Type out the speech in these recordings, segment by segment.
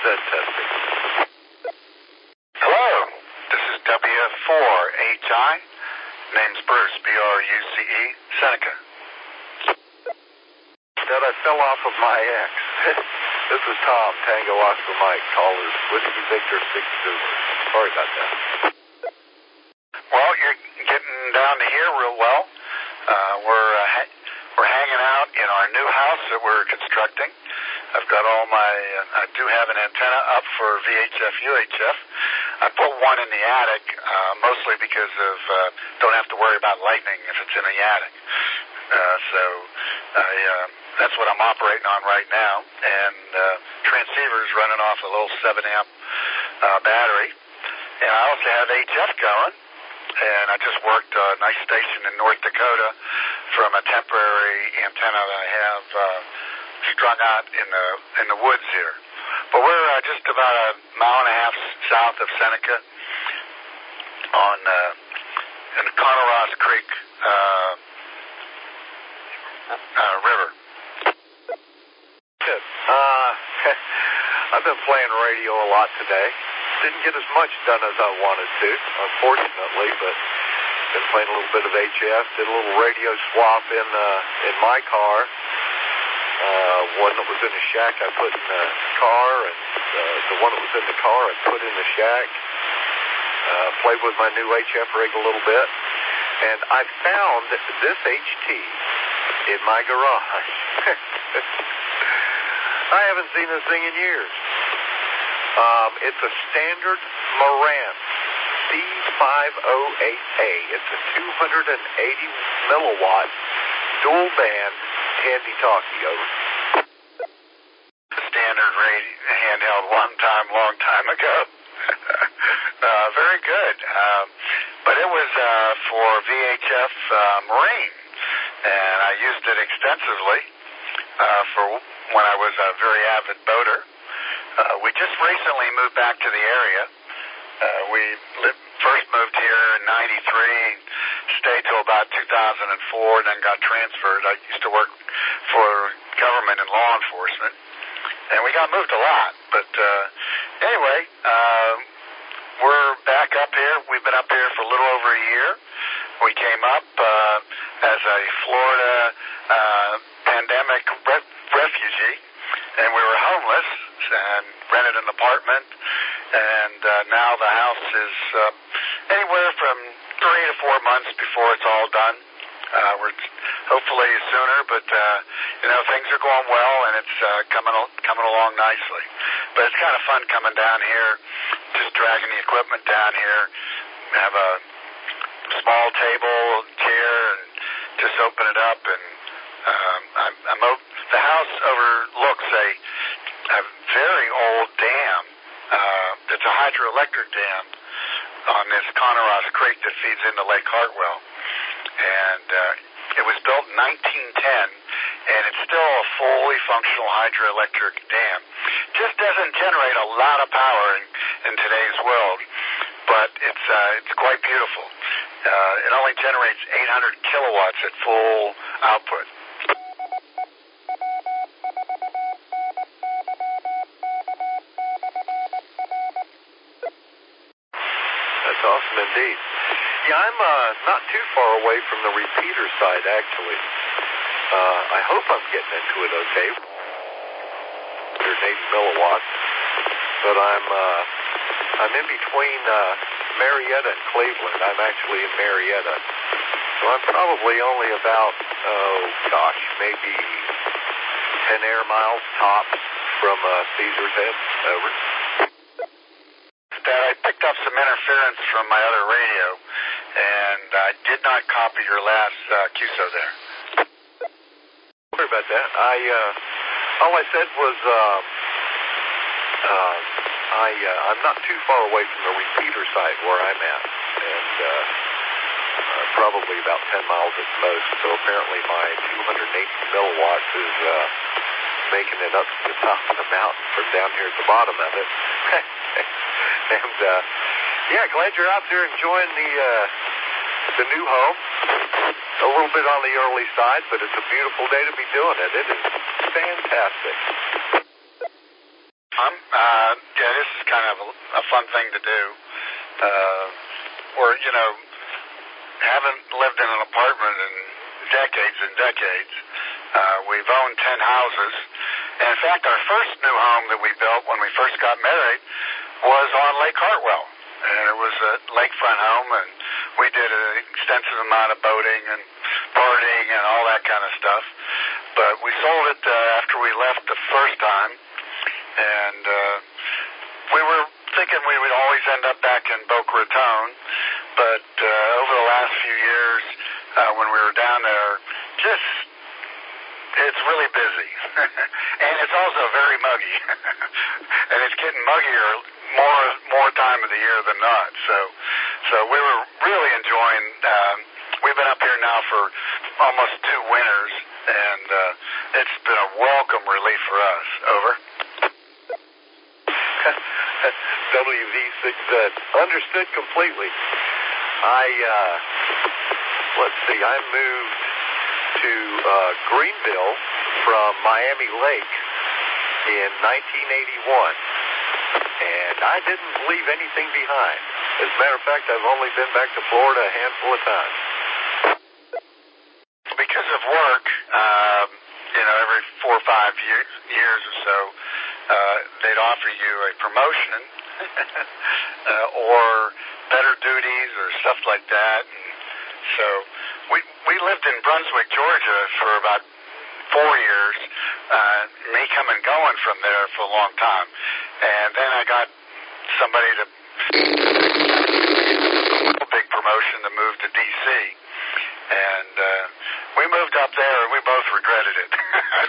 Fantastic. Hello, this is W4HI. Name's Bruce, B-R-U-C-E, Seneca. That I fell off of my X. This is Tom, Tango Oscar Mike, caller Whiskey Victor 6 Sorry about that. Well, you're getting down to here real well. We're hanging out in our new house that we're constructing. I've got all my, I do have an antenna up for VHF, UHF. I put one in the attic, mostly because of, don't have to worry about lightning if it's in the attic. That's what I'm operating on right now. And transceiver's running off a little 7-amp battery. And I also have HF going. And I just worked a nice station in North Dakota from a temporary antenna that I have strung out in the woods here. But we're just about a mile and a half south of Seneca on in the Conoross Creek river. Good. I've been playing radio a lot today. Didn't get as much done as I wanted to, unfortunately, but been playing a little bit of HF. Did a little radio swap in my car. One that was in the shack I put in the car, and the one that was in the car I put in the shack. Played with my new HF rig a little bit, and I found this HT in my garage. I haven't seen this thing in years. It's a standard Marantz C508A. It's a 280 milliwatt dual band handy-talkie. Over. Standard handheld long time ago. Very good. But it was for VHF Marine, and I used it extensively for when I was a very avid boater. We just recently moved back to the area. We first moved here in '93, stayed till about 2004, then got transferred. I used to work for government and law enforcement, and we got moved a lot. But anyway, we're back up here. We've been up here for a little over a year. We came up as a Florida pandemic refugee, and we were homeless and rented an apartment, and now the house is anywhere from 3 to 4 months before it's all done. We're hopefully sooner, but things are going well, and it's coming along nicely. But it's kind of fun coming down here, just dragging the equipment down here. We have a small table, chair, and just open it up, and the house overlooks a very old dam. It's a hydroelectric dam on this Conoross Creek that feeds into Lake Hartwell. And it was built in 1910, and it's still a fully functional hydroelectric dam. Just doesn't generate a lot of power in today's world, but it's quite beautiful. It only generates 800 kilowatts at full output. That's awesome indeed. Yeah, I'm not too far away from the repeater side, actually. I hope I'm getting into it okay. 180 milliwatts, but I'm in between Marietta and Cleveland. I'm actually in Marietta, so I'm probably only about maybe 10 air miles tops from Caesar's Head. Over. Dad, I picked up some interference from my other radio, and I did not copy your last QSO there. Sorry about that. All I said was I'm not too far away from the repeater site where I'm at, and probably about 10 miles at the most. So apparently my 280 milliwatts is making it up to the top of the mountain from down here at the bottom of it. And glad you're out there enjoying the new home. A little bit on the early side, but it's a beautiful day to be doing it. It is fantastic. Yeah, this is kind of a fun thing to do. Or, haven't lived in an apartment in decades and decades. We've owned 10 houses. And in fact, our first new home that we built when we first got married was on Lake Hartwell. And it was a lakefront home, and we did an extensive amount of boating and partying and all that kind of stuff. But we sold it after we left the first time, and we were thinking we would always end up back in Boca Raton. But over the last few years, when we were down there, it's really busy. And it's also very muggy. And it's getting muggier more time of the year than not. So we were really enjoying, we've been up here now for almost 2 winters, and it's been a welcome relief for us. Over. WV6Z. Understood completely. I moved to Greenville from Miami Lake in 1981, and I didn't leave anything behind. As a matter of fact, I've only been back to Florida a handful of times. Because of work, every 4 or 5 years or so, they'd offer you a promotion or better duties or stuff like that. And so we lived in Brunswick, Georgia for about 4 years, me coming and going from there for a long time. And then I got somebody to a big promotion to move to D.C. And we moved up there, and we both regretted it.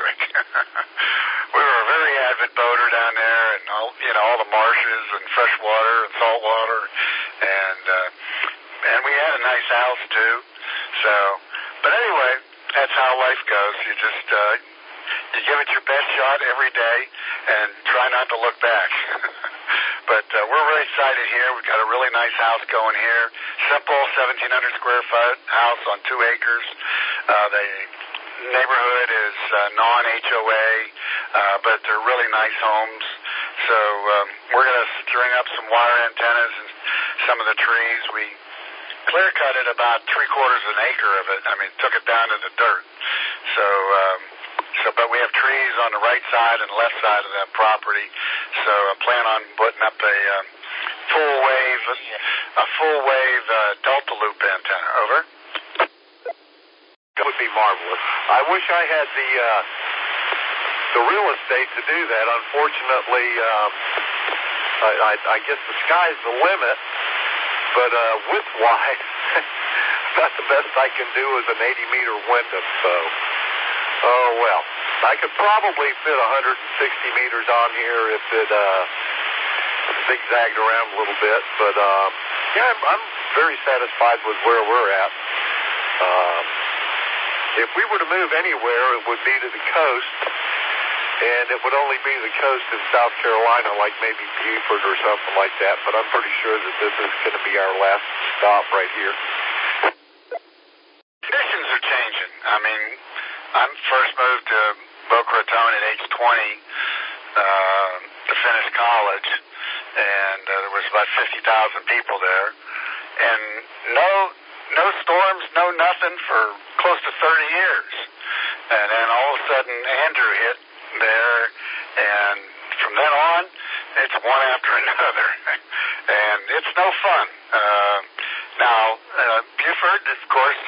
We were a very avid boater down there, and all the marshes and fresh water and salt water, and we had a nice house too. So, but anyway, that's how life goes. You just you give it your best shot every day, and try not to look back. But we're really excited here. We've got a really nice house going here. Simple, 1,700 square foot house on 2 acres. The neighborhood is non-HOA, but they're really nice homes. So we're going to string up some wire antennas and some of the trees. We clear-cutted about 3/4 of an acre of it. I mean, took it down to the dirt. But we have trees on the right side and left side of that property. So I plan on putting up a full wave delta loop antenna. Over. That would be marvelous. I wish I had the real estate to do that. Unfortunately, I guess the sky's the limit. But width-wise, about the best I can do is an 80-meter window. So, oh well. I could probably fit 160 meters on here if it zigzagged around a little bit. But I'm very satisfied with where we're at. If we were to move anywhere, it would be to the coast, and it would only be the coast in South Carolina, like maybe Beaufort or something like that. But I'm pretty sure that this is going to be our last stop right here. Conditions are changing. I mean, I first moved to Boca Raton at age 20 to finish college, and there was about 50,000 people there, and no storms, no nothing for close to 30 years. And then all of a sudden Andrew hit there, and from then on, it's one after another. And it's no fun. Now, Beaufort, of course,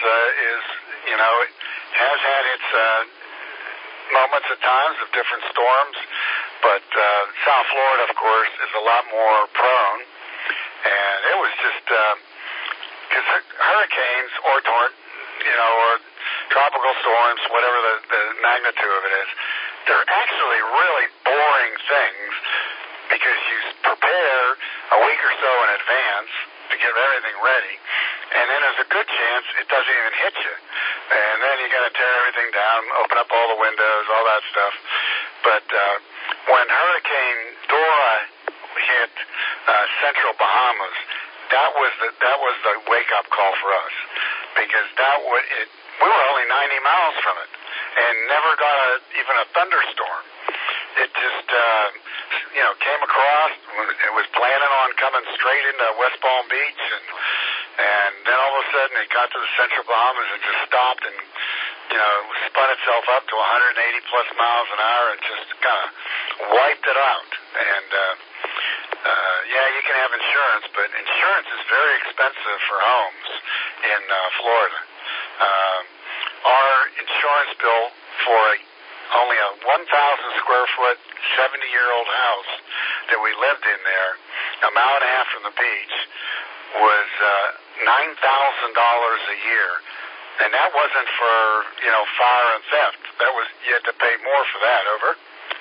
has had its moments at times of different storms, but South Florida, of course, is a lot more prone. And it was just, because hurricanes or tropical storms, whatever the magnitude of it is, they're actually really boring things because you prepare a week or so in advance to get everything ready, and then there's a good chance it doesn't even hit you. And then you got to tear everything down, open up all the windows, all that stuff. But when Hurricane Dora hit central Bahamas, that was the wake-up call for us, because we were only 90 miles from it and never got even a thunderstorm. It just came across. It was planning on coming straight into West Palm Beach, and then all of a sudden it got to the Central Bahamas and just stopped and spun itself up to 180 plus miles an hour and just kind of wiped it out. And you can have insurance, but insurance is very expensive for homes in Florida. Our insurance bill for only a 1,000 square foot, 70-year-old house that we lived in there, a mile and a half from the beach, was $9,000 a year. And that wasn't for, fire and theft. That was, you had to pay more for that. Over.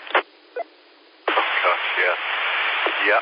Yeah.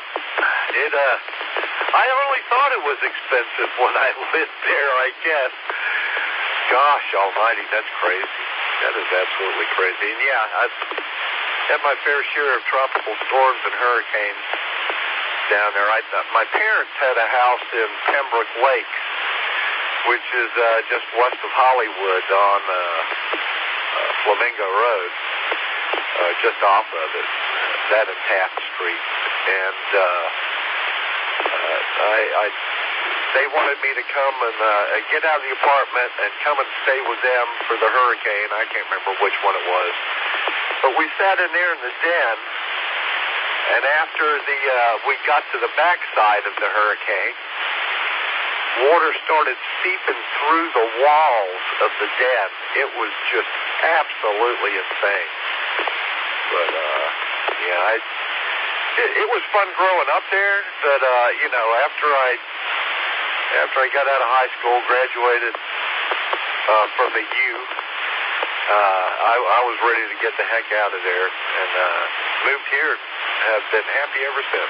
I only thought it was expensive when I lived there, I guess. Gosh almighty, that's crazy. That is absolutely crazy. And I've had my fair share of tropical storms and hurricanes down there. My parents had a house in Pembroke Lake, which is just west of Hollywood on Flamingo Road, just off of it, that and Taft Street. And they wanted me to come and get out of the apartment and come and stay with them for the hurricane. I can't remember which one it was. But we sat in there in the den, and after we got to the backside of the hurricane, water started seeping through the walls of the den. It was just absolutely insane. But, it was fun growing up there, but, after I got out of high school, graduated from the U, I was ready to get the heck out of there and moved here. Have been happy ever since.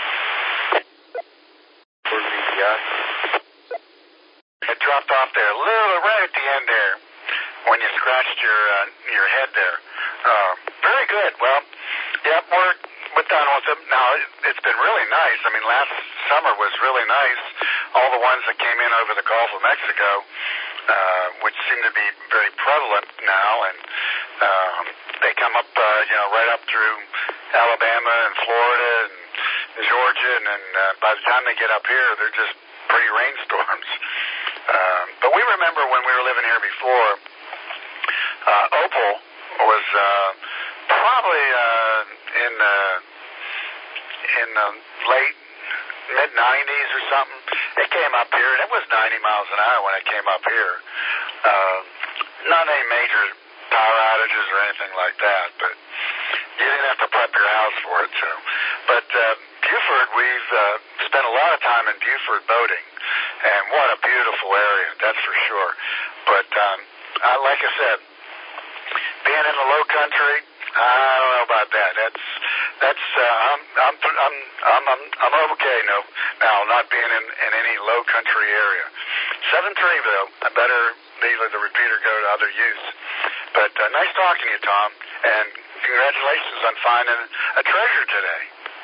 It dropped off there a little right at the end there when you scratched your head there. Very good. Well, we're done with them. Now, it's been really nice. I mean, last summer was really nice. All the ones that came in over the Gulf of Mexico, which seem to be very prevalent now, and they come up, right up through Alabama and Florida and Georgia, and then by the time they get up here, they're just pretty rainstorms. But we remember when we were living here before, Opal was probably in the late mid-90s or something. It came up here, and it was 90 miles an hour when it came up here. Not any major power outages or anything like that, but you didn't have to prep your house for it. So, but Buford, we've spent a lot of time in Buford boating, and what a beautiful area, that's for sure. But like I said, being in the low country, I don't know about that. I'm okay now not being in any low country area. 7-3 though, I better let the repeater go to other use. But nice talking to you, Tom, and congratulations on finding a treasure today.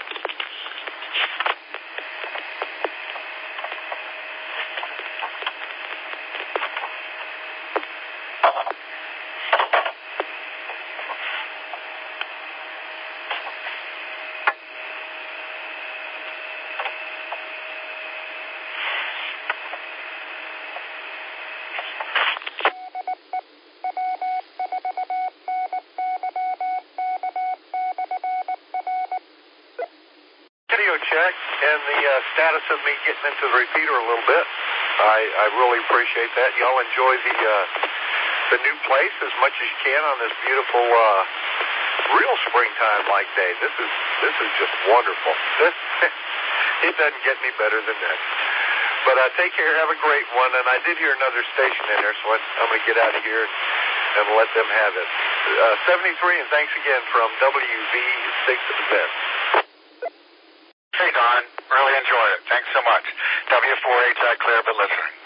Check and the status of me getting into the repeater a little bit. I really appreciate that. Y'all enjoy the new place as much as you can on this beautiful real springtime-like day. This is just wonderful. It doesn't get any better than that. But take care. Have a great one. And I did hear another station in there, so I'm going to get out of here and let them have it. 73, and thanks again from WV6Z. Hey, Don. Really enjoyed it. Thanks so much. W4HI Clear, but listening.